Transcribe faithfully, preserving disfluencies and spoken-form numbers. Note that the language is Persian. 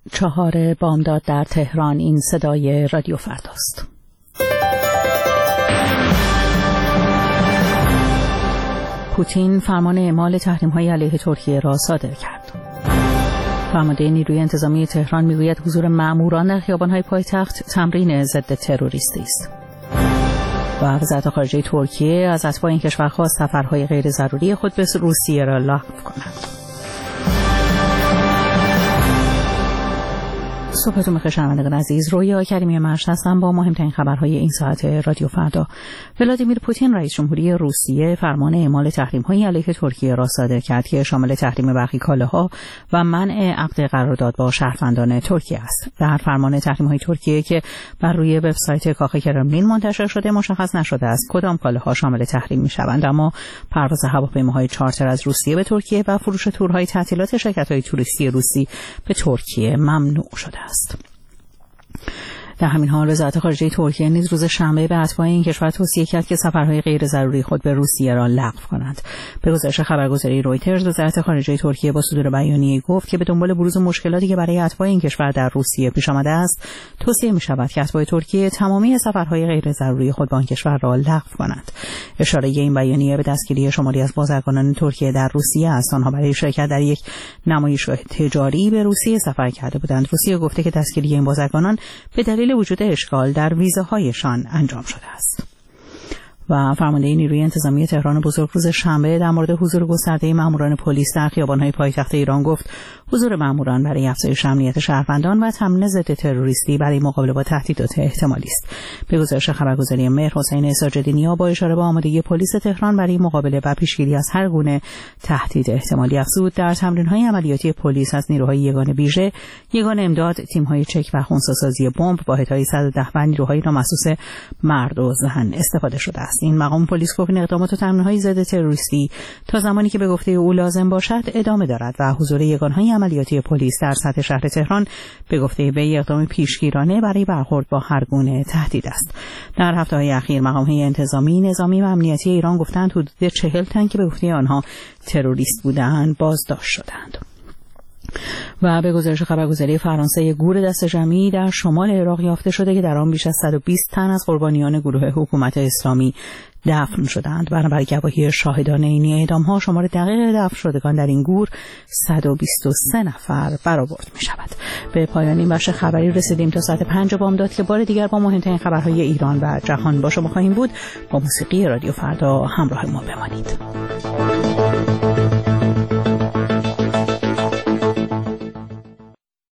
چهار بامداد در تهران. این صدای رادیو فرداست. پوتین فرمان اعمال تحریم‌های علیه ترکیه را صادر کرد. فرمانده نیروی انتظامی تهران میگوید حضور مأموران در خیابان‌های پایتخت تمرین ضد تروریستی است. و وزارت خارجه ترکیه از اتباع این کشور خواست سفرهای غیر ضروری خود به روسیه را لغو کنند. صبحتون بخیر شنوندگان عزیز، رویا کریمی مشت هستم با مهمترین خبرهای این ساعت رادیو فردا. ولادیمیر پوتین رئیس جمهوری روسیه فرمان اعمال تحریم‌های علیه ترکیه را صادر کرد که شامل تحریم برخی کالاها و منع عقد قرارداد با شهروندان ترکیه است. در فرمان تحریم‌های ترکیه که بر روی وبسایت کاخ کرملین منتشر شده مشخص نشده است کدام کالاها شامل تحریم می‌شوند، اما پرواز هواپیماهای چارتر از روسیه به ترکیه و فروش تورهای تعطیلات شرکت‌های توریستی روسی به ترکیه ممنوع شده است. در همین حال وزارت خارجه ترکیه نیز روز شنبه به اتباع این کشور توصیه کرد که سفرهای غیر ضروری خود به روسیه را لغو کنند. به گزارش خبرگزاری رویترز، وزارت خارجه ترکیه با صدور بیانیه گفت که به دنبال بروز مشکلاتی که برای اتباع این کشور در روسیه پیش آمده است، توصیه می‌شود که اتباع ترکیه تمامی سفرهای غیر ضروری خود به آن کشور را لغو کنند. اشاره این بیانیه به دستگیری شماری از بازرگانان ترکیه در روسیه است. آنها برای شرکت در یک نمایشگاه تجاری به روسیه سفر کرده بودند. روسیه گفته که دستگیری این بازرگانان به دلیل وجود اشکال در ویزاهایشان انجام شده است. و فرمانده نیروی انتظامی تهران بزرگ روز شنبه در مورد حضور گسترده ماموران پلیس در خیابان‌های پایتخت ایران گفت حضور ماموران برای افزایش امنیت شهروندان و تامین ضد تروریستی برای مقابله با تهدیدات احتمالی است. به گزارش خبرگزاری مهر، حسین ساجدینیا با اشاره به آمادگی پلیس تهران برای مقابله و پیشگیری از هر گونه تهدید احتمالی افزود، در تمرین‌های عملیاتی پلیس از نیروهای یگان ویژه، یگان امداد، تیم‌های چک و خنثی‌سازی بمب، واحدهای صد و ده و نیروهای نامحسوس مرد و زن استفاده شده است. این مقام پلیس گفت این اقدامات و تمرین‌های ضد تروریستی تا زمانی که به گفته او لازم باشد ادامه دارد و حضور یگان‌های عملیاتی پلیس در سطح شهر تهران به گفته وی اقدام پیشگیرانه برای برخورد با هر گونه تهدید است. در هفته‌های اخیر مقام‌های انتظامی، نظامی و امنیتی ایران گفتند حدود چهل تن که به گفته آنها تروریست بودند بازداشت شدند. و به گزارش خبرگزاری فرانسه، گور دست جمعی در شمال عراق یافته شده که در آن بیش از صد و بیست تن از قربانیان گروه حکومت اسلامی دفن شدند. بنابر گواهی شاهدان عینی اعدام‌ها شمار دقیق دفن شدگان در این گور صد و بیست و سه نفر برآورد می‌شود. به پایان این بخش خبری رسیدیم. تا ساعت پنج بامداد که بار دیگر با مهمترین خبرهای ایران و جهان با شما خواهیم بود. با موسیقی رادیو فردا همراه ما بمانید.